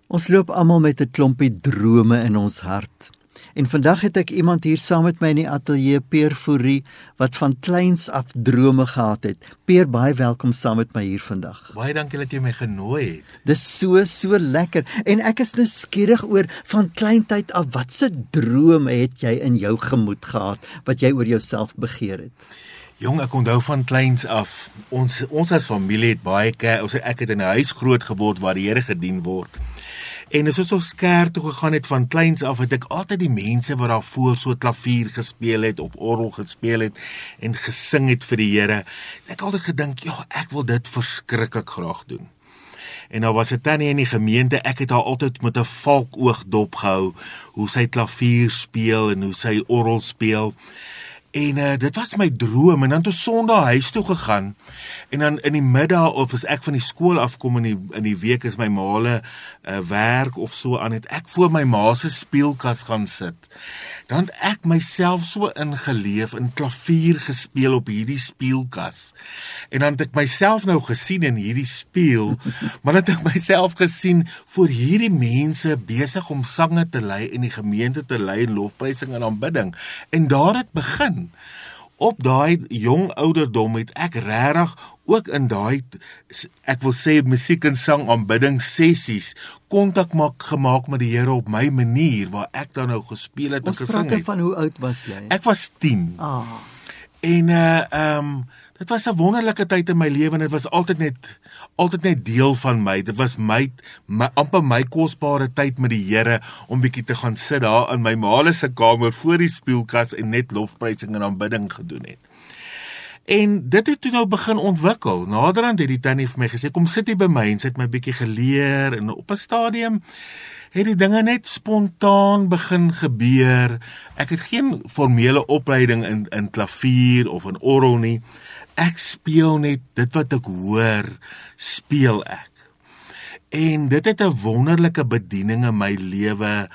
Ons loop almal met 'n klompie drome in ons hart. En vandag het ek iemand hier saam met my in die ateljee, Peer Fourie, wat van kleins af drome gehad het. Peer, baie welkom saam met my hier vandag. Baie dankie dat jy my genooi het. Dis so lekker. En ek is nuuskierig oor van kleintyd af, watse drome het jy in jou gemoed gehad wat jy oor jouself begeer het? Jong, ek onthou van kleins af. Ons as familie het baie ek het in 'n huis groot geword waar die Here gedien word. En as ons kerk toe gegaan het van kleins af, het ek altyd die mense wat daarvoor so klavier gespeel het of orgel gespeel het en gesing het vir die Here. Ek altyd gedink, ja, ek wil dit verskriklik graag doen. En nou was 'n tannie in die gemeente, ek het haar altyd met 'n valkoog dopgehou, hoe sy klavier speel en hoe sy orgel speel. En dit was my droom, en dan toe Sondag huis toe gegaan, en dan in die middag, of as ek van die skool afkom in die week, is my maale werk of so aan, het ek voor my ma se speelkas gaan sit. Dan het ek myself so ingeleef, in klavier gespeel op hierdie speelkas. En dan het ek myself nou gesien in hierdie speel, maar dan het ek myself gesien voor hierdie mense besig om sange te lei en die gemeente te lei en lofprysing en aanbidding. En daar het begin. Op daai jong ouderdom het ek regtig ook in daai, ek wil sê, musiek en sang aanbidding sessies kontak gemaak met die Here op my manier, waar ek dan nou gespeel het en gesing het. Ons praat van hoe oud was jy? Ek was 10. En dit was 'n wonderlike tyd in my lewe, en dit was altyd net deel van my. Dit was amper my kosbare tyd met die Here, om bietjie te gaan sit daar in my ma se kamer voor die speelkas en net lofprysing en aanbidding gedoen het. En dit het toe nou begin ontwikkel. Naderhand het die tannie vir my gesê, kom sit hier by my, en sy het my bietjie geleer, en op 'n stadium het die dinge net spontaan begin gebeur. Ek het geen formele opleiding in klavier of in orgel nie. Ek speel net dit wat ek hoor, speel ek. En dit het 'n wonderlike bediening in my lewe,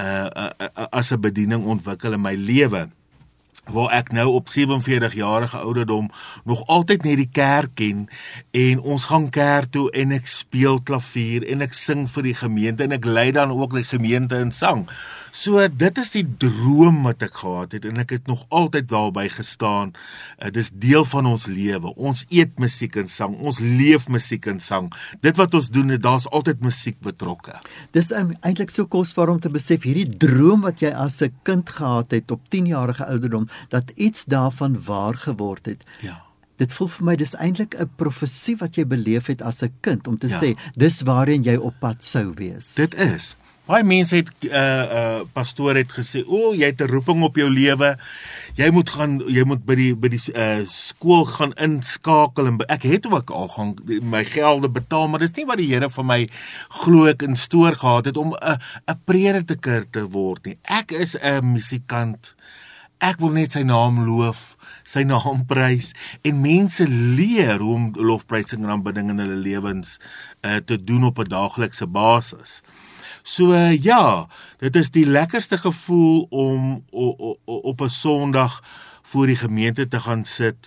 as 'n bediening ontwikkel in my lewe, waar ek nou op 47-jarige ouderdom nog altyd net die kerk ken, en ons gaan kerk toe en ek speel klavier en ek sing vir die gemeente en ek lei dan ook die gemeente in sang. So dit is die droom wat ek gehad het, en ek het nog altyd daarby gestaan. Dit is deel van ons lewe. Ons eet musiek en sang, ons leef musiek en sang. Dit wat ons doen, daar's altyd musiek betrokke. Dis eintlik so kosbaar om te besef, hierdie droom wat jy as 'n kind gehad het op 10-jarige ouderdom, dat iets daarvan waar geword het. Ja. Dit voel vir my, dis eintlik 'n profesie wat jy beleef het as 'n kind, om te sê, dis waarheen jy op pad sou wees. Dit is. Baie mense het, pastoor het gesê, jy het 'n roeping op jou lewe, jy moet by die skool gaan inskakel, en ek het ook al gaan my gelde betaal, maar dis nie wat die Here vir my glo ek in stoor gehad het, om 'n prediker te word nie. Ek is 'n musikant. Ek wil net sy naam loof, sy naam prys, en mense leer hoe om lofprysing en aanbidding in hulle lewens te doen op 'n daaglikse basis. So ja, dit is die lekkerste gevoel om op 'n Sondag voor die gemeente te gaan sit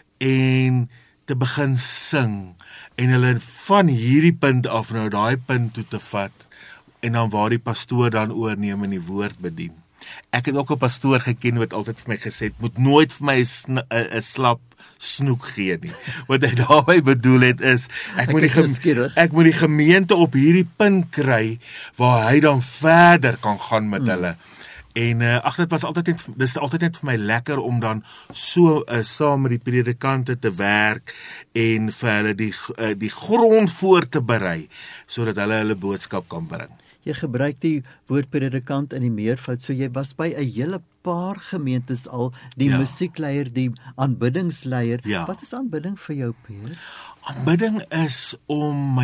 en te begin sing, en hulle van hierdie punt af nou daai punt toe te vat, en dan waar die pastoor dan oorneem en die woord bedien. Ek het ook 'n pastoor geken wat altyd vir my gesê het, moet nooit vir my 'n slap snoek gee nie. Wat hy daarby bedoel het is, ek moet die gemeente op hierdie punt kry, waar hy dan verder kan gaan met hulle. En dit is altyd net vir my lekker om dan so saam met die predikante te werk, en vir hulle die grond voor te berei, sodat hulle boodskap kan bring. Jy gebruik die woord predikant in die meervoud, so jy was by 'n hele paar gemeentes al, die musiekleier, die aanbiddingsleier. Ja. Wat is aanbidding vir jou, Peer? Aanbidding is om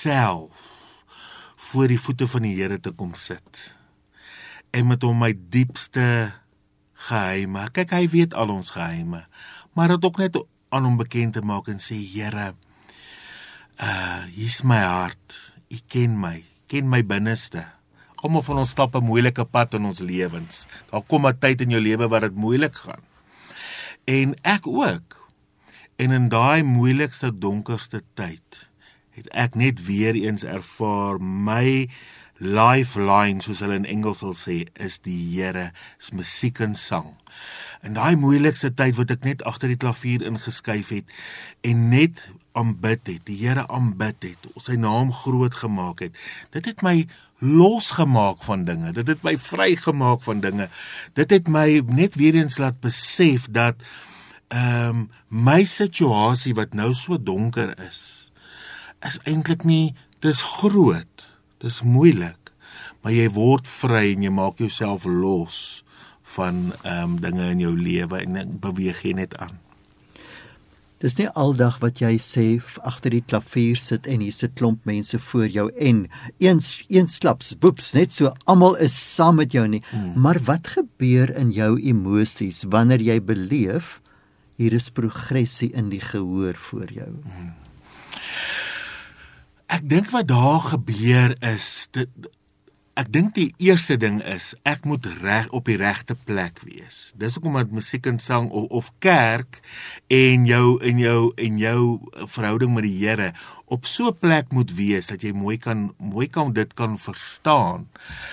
myself voor die voete van die Here te kom sit, en met hom my diepste geheime, kyk, hy weet al ons geheime, maar dit ook net aan hom bekend te maak en sê, Here, hier's my hart, U ken my binneste. Almal van ons stap 'n moeilike pad in ons lewens. Daar kom 'n tyd in jou lewe waar dit moeilik gaan. En ek ook. En in daai moeilikste, donkerste tyd, het ek net weer eens ervaar, my lifeline, soos hulle in Engels sal sê, is die Here, is musiek en sang. In daai moeilikste tyd wat ek net agter die klavier ingeskuif het en net aanbid het, die Here aanbid het, sy naam groot gemaak het, dit het my losgemaak van dinge, dit het my vrygemaak van dinge, dit het my net weer eens laat besef dat my situasie wat nou so donker is eintlik nie, dis groot, dis moeilik, maar jy word vry en jy maak jouself los van dinge in jou lewe en beweeg jy net aan. Dis nie aldag wat jy sê agter die klavier sit en hier sit klomp mense voor jou en eensklaps, woeps, net so almal is saam met jou nie. Maar wat gebeur in jou emosies wanneer jy beleef hier is progressie in die gehoor voor jou? Ek dink wat daar gebeur is ek dink die eerste ding is, ek moet op die regte plek wees. Dis hoekom dat musiek en sang of kerk en jou verhouding met die Here op so 'n plek moet wees dat jy mooi kan dit kan verstaan.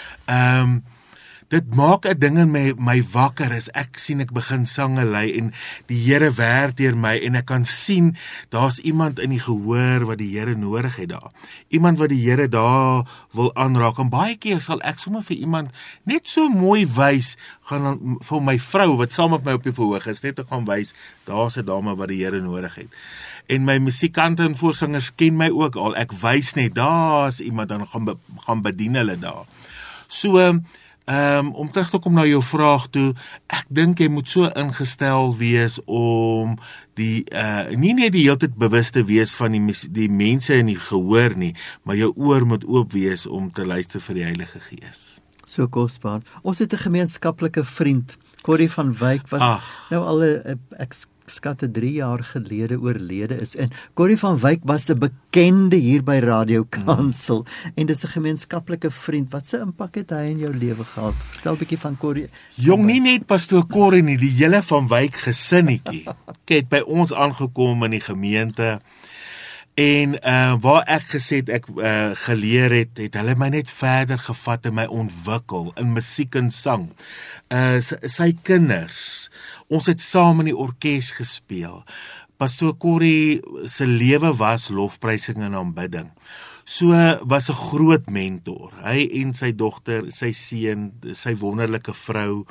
Dit maak 'n ding in my wakker as ek sien ek begin sange lei en die Here werk deur my en ek kan sien daar's iemand in die gehoor wat die Here nodig het daar. Iemand wat die Here daar wil aanraak en baie keer sal ek sommer vir iemand net so mooi wys gaan vir my vrou wat saam met my op die verhoog is net te gaan wys daar's 'n dame wat die Here nodig het. En my musiekante en voorsangers ken my ook al. Ek wys net daar's iemand dan gaan bedien hulle daar. So om terug te kom na jou vraag toe, ek dink jy moet so ingestel wees om nie net die hele tyd bewus te wees van die mense in die gehoor nie, maar jou oor moet oop wees om te luister vir die Heilige Gees. So kosbaar. Ons het 'n gemeenskaplike vriend, Corrie van Wyk, wat nou al ek skatte 3 jaar gelede oorlede is. En Corrie van Wyk was 'n bekende hier by Radio Kansel. En dis 'n gemeenskaplike vriend. Wat 'n impak het hy in jou lewe gehad? Vertel 'n bietjie van Corrie. Jong, nie net pastoor Corrie nie, die hele van Wyk gesinnetjie. Het by ons aangekom in die gemeente. En waar ek gesê ek geleer het hulle my net verder gevat en my ontwikkel in musiek en sang. Sy kinders, ons het saam in die orkes gespeel. Pastoor Corrie se lewe was lofprysing en aanbidding. So was 'n groot mentor. Hy en sy dogter, sy seun, sy wonderlike vrou,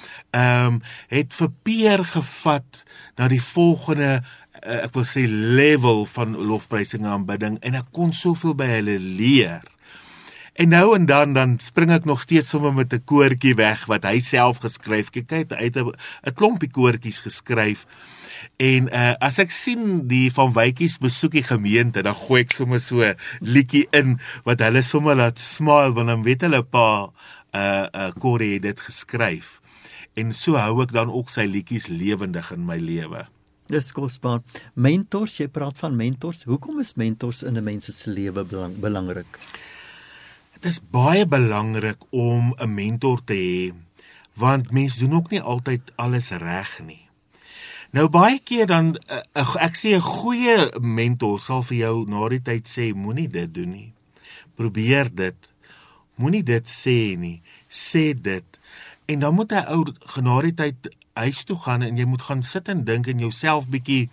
het vir Peer gevat na die volgende ek wil sê level van lofprysing en aanbidding en ek kon soveel by hulle leer. En nou en dan spring ek nog steeds sommer met 'n koortjie weg wat hy self geskryf. Kyk, hy het 'n klompie koortjies geskryf. En as ek sien die van Wykies besoek die gemeente, dan gooi ek sommer so liedjie in wat hulle sommer laat smile want dan weet hulle pa Corrie het dit geskryf. En so hou ek dan ook sy liedjies lewendig in my lewe. Dis kosbaar. Mentors, jy praat van mentors. Hoekom is mentors in 'n mens se lewe belangrik? Dit is baie belangrik om 'n mentor te hê, want mense doen ook nie altyd alles reg nie. Nou baie keer dan, ek sê 'n goeie mentor sal vir jou na die tyd sê, moenie dit doen nie. Probeer dit. Moenie dit sê nie. Sê dit. En dan moet 'n ou na die tyd huis toe gaan en jy moet gaan sit en dink en jouself bietjie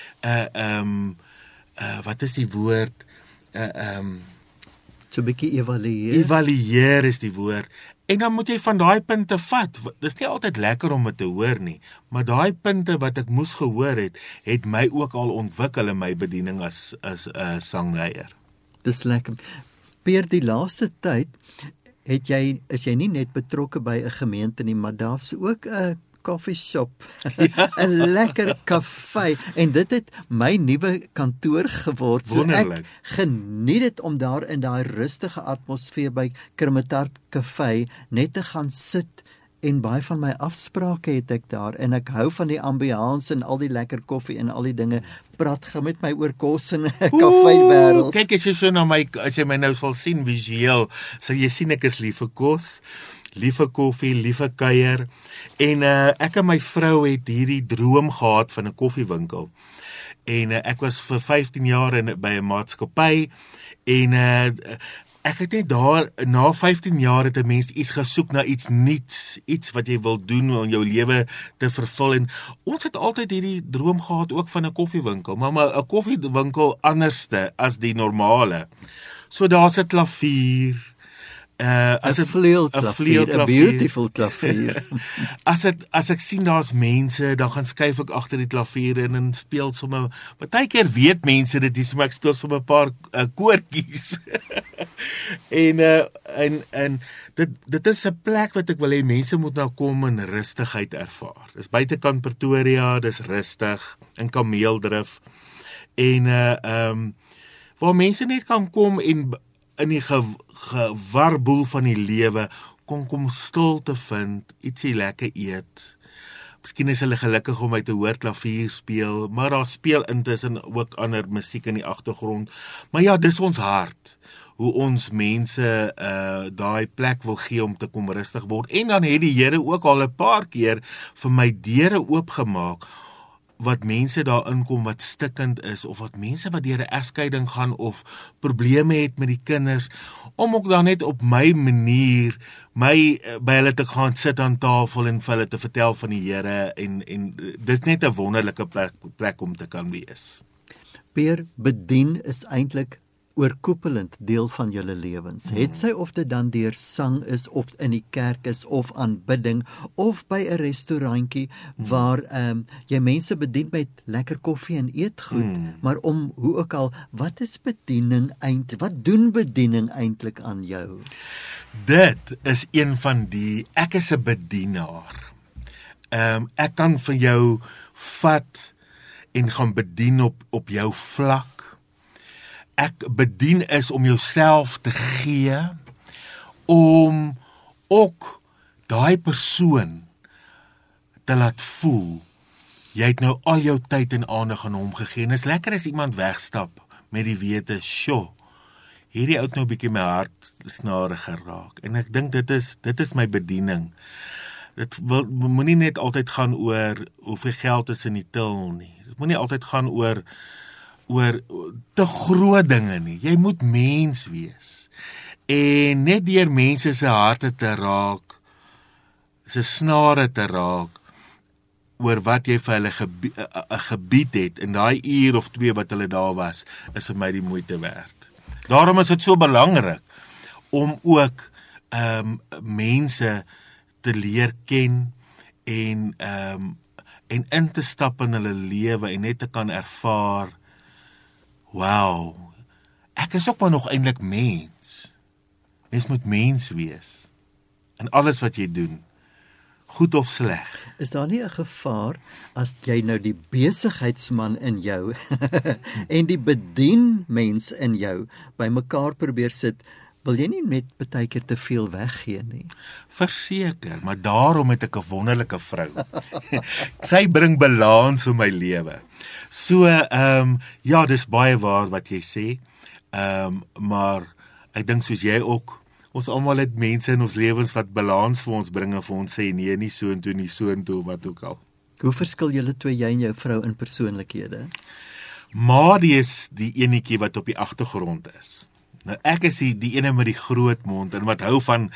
wat is die woord? So 'n bietjie evalueer. Evalueer is die woord. En dan moet jy van daai punte vat. Dis nie altyd lekker om dit te hoor nie, maar daai punte wat ek moes gehoor het my ook al ontwikkel in my bediening as sangleier. Dis lekker. Peer, die laaste tyd is jy nie net betrokke by 'n gemeente nie, maar daar's ook 'n koffieshop, 'n lekker kafee, en dit het my nuwe kantoor geword. So Wonderlik. Ek geniet dit om daar in daai rustige atmosfeer by Kermitart Kafee net te gaan sit, en baie van my afsprake het ek daar, en ek hou van die ambiance en al die lekker koffie en al die dinge. Praat gaan met my oor kos en kafeewêreld. Kyk, as jy so na my, as jy my nou sal sien visueel, sal jy sien ek is lief vir kos, lief vir koffie, lief vir kuier. En ek en my vrou het hierdie droom gehad van 'n koffiewinkel. En ek was vir 15 jaar by 'n maatskappy en Ek het net daar, na 15 jaar het 'n mens iets gesoek na iets nuuts, iets wat jy wil doen om jou lewe te vervul en ons het altyd hierdie droom gehad ook van 'n koffiewinkel, maar 'n koffiewinkel anderste as die normale. So daar's 'n klavier, as 'n vleuelklavier, 'n beautiful klavier. As ek sien daar's mense, dan gaan skuif ek agter die klavier in en speel sommer. Partykeer weet mense dit is, maar ek speel sommer 'n paar koortjies. en dit is 'n plek wat ek wil hê mense moet nou kom en rustigheid ervaar. Dis buitekant Pretoria, dis rustig in Kameeldrif. En waar mense net kan kom en in die gewarboel van die lewe kom stil te vind, ietsie lekker eet. Miskien is hulle gelukkig om my te hoor klavier speel, maar daar speel intussen ook ander musiek in die agtergrond. Maar ja, dis ons hart, hoe ons mense daai plek wil gee om te kom rustig word. En dan het die Here ook al 'n paar keer vir my deure oopgemaak, wat mense daar inkom wat stikkend is, of wat mense wat deur 'n egskeiding gaan, of probleme het met die kinders, om ook dan net op my manier, by hulle te gaan sit aan tafel en vir hulle te vertel van die Here, en dis net 'n wonderlike plek om te kan wees. Peer, bedien is eintlik oorkoepelend deel van julle lewens. Het sy of dit dan deur sang is, of in die kerk is, of aanbidding, of by 'n restaurantjie waar jy mense bedien met lekker koffie en eetgoed, maar hoe ook al, wat is bediening eintlik? Wat doen bediening eintlik aan jou? Dit is een van ek is 'n bedienaar. Ek kan vir jou vat en gaan bedien op jou vlak. Ek bedien is om jouself te gee, om ook daai persoon te laat voel, jy het nou al jou tyd en aandag aan hom gegee, en is lekker as iemand wegstap met die wete, sjoe, hierdie oud nou bietjie my hart snare geraak, en ek dink dit is my bediening. Dit moenie net altyd gaan oor hoeveel geld is in die til nie, dit moenie altyd gaan oor te groot dinge nie. Jy moet mens wees. En net deur mense se harte te raak, se snare te raak, oor wat jy vir hulle gebied het, en daai uur of 2 wat hulle daar was, is vir my die moeite werd. Daarom is dit so belangrik, om ook mense te leer ken, en in te stap in hulle lewe, en net te kan ervaar, wow, ek is ook maar nog eintlik mens. Mens moet mens wees. In alles wat jy doen, goed of sleg. Is daar nie 'n gevaar as jy nou die besigheidsman in jou en die bedienmens in jou bymekaar probeer sit, wil jy nie net baie keer te veel weggee nie? Verseker, maar daarom het ek 'n wonderlike vrou. Sy bring balans in my lewe. So, ja, dis baie waar wat jy sê, maar ek dink soos jy ook, ons almal het mense in ons lewens wat balans vir ons bring en vir ons sê, nee, nie so en toe, wat ook al. Hoe verskil julle twee, jy en jou vrou, in persoonlikhede? Madie is die enetjie wat op die agtergrond is. Nou ek is die ene met die groot mond en wat hou van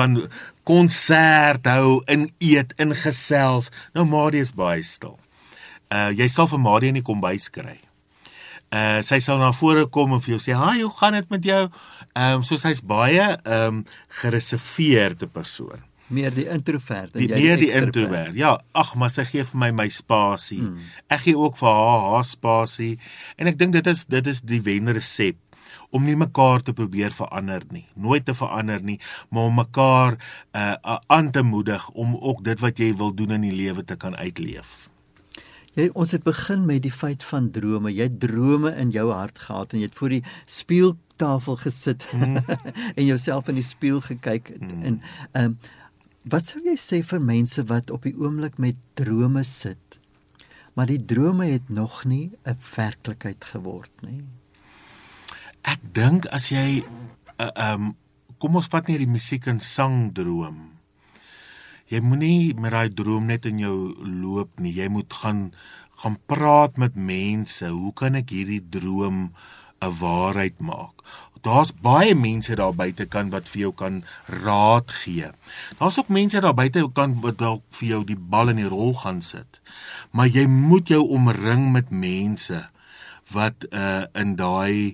konsert hou, in eet, in gesels. Nou Madie is baie stil. Jy sal vir Madie in die kombuis kry. Sy sal na vore kom en vir jou sê, "Hi, hoe gaan dit met jou?" So sy's baie gereserveerde persoon. Meer die introvert en Meer die introvert. Ja, ag, maar sy gee vir my spasie. Ek gee ook vir haar spasie. En ek dink dit is die wenresep, om nie mekaar te probeer verander nie, nooit te verander nie, maar om mekaar aan te moedig om ook dit wat jy wil doen in die lewe te kan uitleef. Ons het begin met die feit van drome. Jy het drome in jou hart gehad en jy het voor die speeltafel gesit en jouself in die spieël gekyk. En wat sou jy sê vir mense wat op die oomblik met drome sit, maar die drome het nog nie 'n werklikheid geword nie? Ek dink as jy kom ons vat nie die musiek en sang droom. Jy moenie met daai droom net in jou loop nie. Jy moet gaan praat met mense. Hoe kan ek hierdie droom 'n waarheid maak. Daar's baie mense daar buitekant wat vir jou kan raad gee. Daar's ook mense daar buitekant wat dalk vir jou die bal in die rol gaan sit. Maar jy moet jou omring met mense wat in daai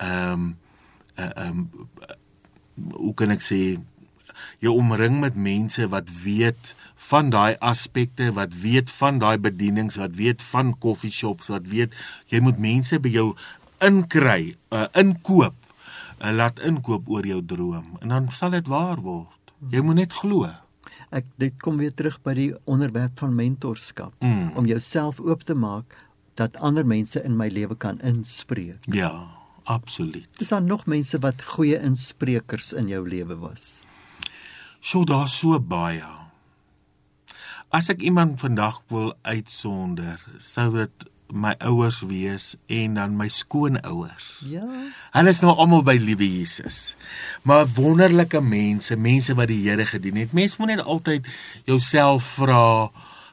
hoe kan ek sê, jou omring met mense wat weet van daai aspekte, wat weet van daai bedienings, wat weet van coffeeshops, wat weet, jy moet mense by jou inkry, inkoop, laat inkoop oor jou droom, en dan sal dit waar word. Jy moet net glo. Dit kom weer terug by die onderwerp van mentorskap, om jouself oop te maak, dat ander mense in my lewe kan inspreek. Ja, absoluut. Is daar nog mense wat goeie insprekers in jou lewe was? So, daar so baie. As ek iemand vandag wil uitsonder, sou dit my ouers wees en dan my skoonouers. Ja. Hulle is nou almal by liewe Jesus. Maar wonderlike mense, mense wat die Here gedien het. Mens moet net altyd jouself vra,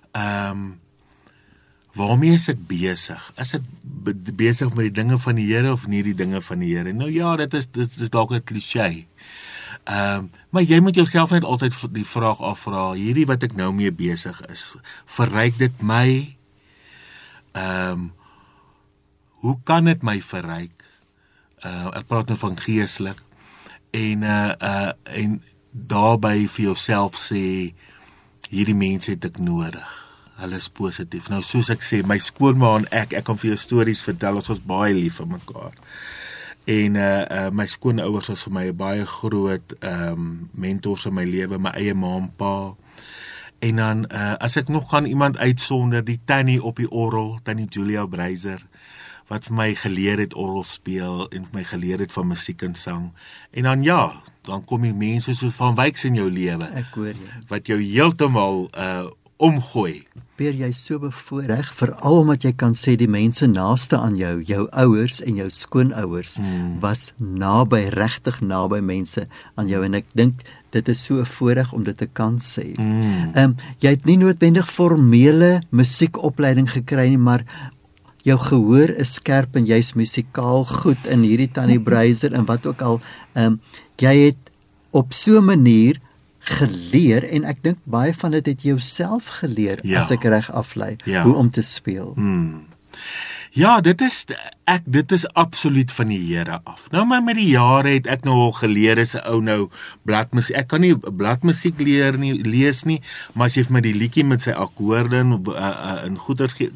waarmee is ek besig? Is ek besig met die dinge van die Here of nie die dinge van die Here? Nou ja, dit is dalk 'n kliseë. Maar jy moet jouself net altyd die vraag afvra, hierdie wat ek nou mee besig is, verryk dit my? Hoe kan dit my verryk? Ek praat nou van geestelik, en daarby vir jouself sê, hierdie mense het ek nodig. Hulle is positief. Nou soos ek sê, my skoonma en ek kan vir jou stories vertel, ons was baie lief vir mekaar. En my skoonouers was vir my 'n baie groot mentors in my lewe, my eie ma en pa. En dan, as ek nog kan iemand uitsonder, die tannie op die orgel, tannie Julia Breiser, wat vir my geleer het orgel speel, en vir my geleer het van musiek en sang. En dan ja, dan kom die mense soos Van Wyks in jou lewe, Ek hoor jy. wat jou heeltemal omgooi. Peer, jy so bevoorreg, veral omdat jy kan sê die mense naaste aan jou, jou ouers en jou skoonouers, was naby, regtig naby mense aan jou, en ek dink dit is so 'n voorreg om dit te kan sê. Jy het nie noodwendig formele musiekopleiding gekry nie, maar jou gehoor is skerp en jy's musikaal goed in hierdie tannie Breiser en wat ook al. Jy het op so 'n manier geleer, en ek dink baie van dit het jouself geleer, Ja. as ek reg aflei, Ja. hoe om te speel. Ja, dit is absoluut van die Here af. Nou, maar met die jare het ek nou al geleer as 'n ou nou bladmusiek. Ek kan nie bladmusiek lees nie, maar as jy vir my die liedjie met sy akkoorde en goeters gee,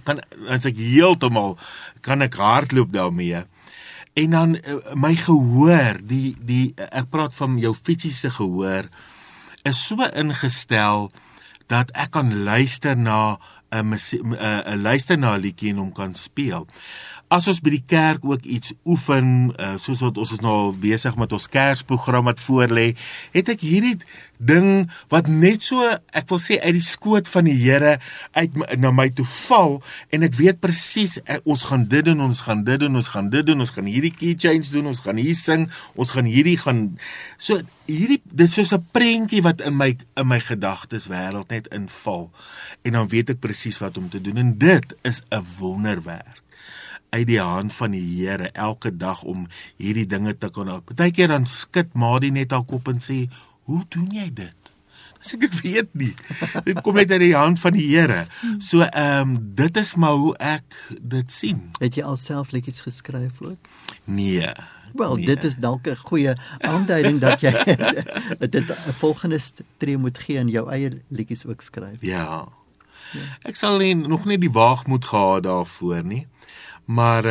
kan ek hardloop daarmee. En dan my gehoor, ek praat van jou fisiese gehoor, is so ingestel dat ek kan luister na 'n liedjie en hom kan speel. As ons by die kerk ook iets oefen, soos wat ons is nou besig met ons Kersprogram wat voorlê, het ek hierdie ding wat net so, ek wil sê, uit die skoot van die Here na my toe val, en ek weet presies, ons gaan dit doen, ons gaan hierdie key change doen, ons gaan hier sing, ons gaan hierdie gaan, so dit is soos 'n prentjie wat in my gedagtes wêreld net inval, en dan weet ek presies wat om te doen, en dit is 'n wonderwerk uit die hand van die Here elke dag om hierdie dinge te kan. Partykeer dan skud Madie net haar kop en sê, hoe doen jy dit? Ek weet nie. Dit kom net uit die hand van die Here. So dit is maar hoe ek dit sien. Het jy alself liedjies geskryf ook? Nee. Wel, Nee. dit is dalk 'n goeie aanduiding dat jy dit 'n volgende tree moet gee en jou eie liedjies ook skryf. Ja. Ek sal nog nie die waagmoed gehad daarvoor nie. Maar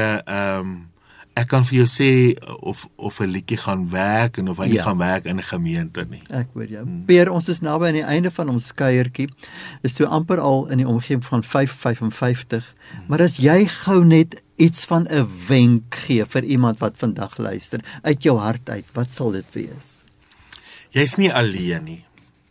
ek kan vir jou sê of 'n liedjie gaan werk en of hy nie gaan werk in 'n gemeente nie. Ek hoor jou. Peer, ons is naby aan die einde van ons kuiertjie. Is so amper al in die omgewing van 5:55. Maar as jy gou net iets van 'n wenk gee vir iemand wat vandag luister, uit jou hart uit, wat sal dit wees? Jy's nie alleen nie.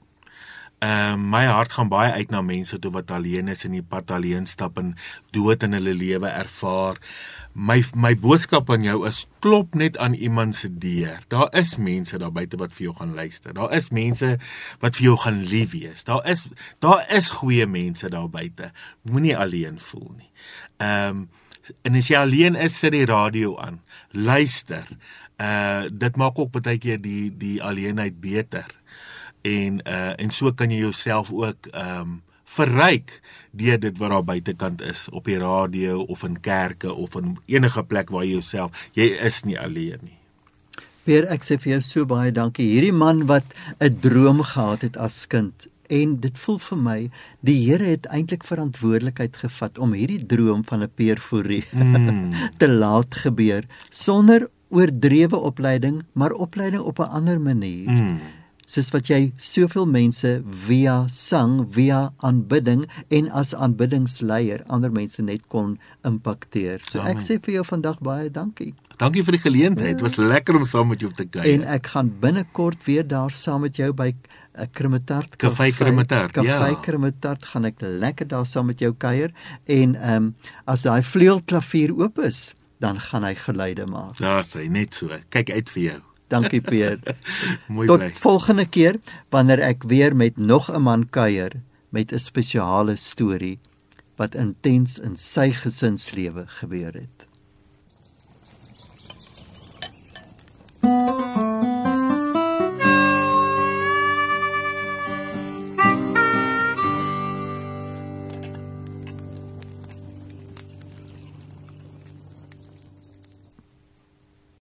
My hart gaan baie uit na mense toe wat alleen is en die pad alleen stap en dood in hulle lewe ervaar. My boodskap aan jou is, klop net aan iemand se deur. Daar is mense daar buite wat vir jou gaan luister. Daar is mense wat vir jou gaan lief wees. Daar is goeie mense daar buite. Moenie alleen voel nie. En as jy alleen is, sit die radio aan. Luister. Dit maak ook baie keer die alleenheid beter. En so kan jy jouself ook verryk deur dit wat daar buitekant is, op die radio of in kerke of in enige plek waar jy is nie alleen nie. Peer, ek sê vir jou so baie dankie. Hierdie man wat 'n droom gehad het as kind, en dit voel vir my, die Here het eintlik verantwoordelikheid gevat om hierdie droom van 'n Peer Fourie te laat gebeur, sonder oordrewe opleiding, maar opleiding op 'n ander manier. Soos wat jy soveel mense via sang, via aanbidding en as aanbiddingsleier ander mense net kon impakteer. So ek sê vir jou vandag baie dankie. Dankie vir die geleentheid. Dit was lekker om saam met jou te kuier. En ek gaan binnekort weer daar saam met jou by Krimetart Kafee Krimetart. Kafee Krimetart gaan ek lekker daar saam met jou kuier en as daai vleuelklavier oop is, dan gaan hy geluide maak. Ja, sê net so. Kyk uit vir jou. Dankie Peer. Mooi Tot bly. volgende keer wanneer ek weer met nog 'n man kuier met 'n spesiale storie wat intens in sy gesinslewe gebeur het.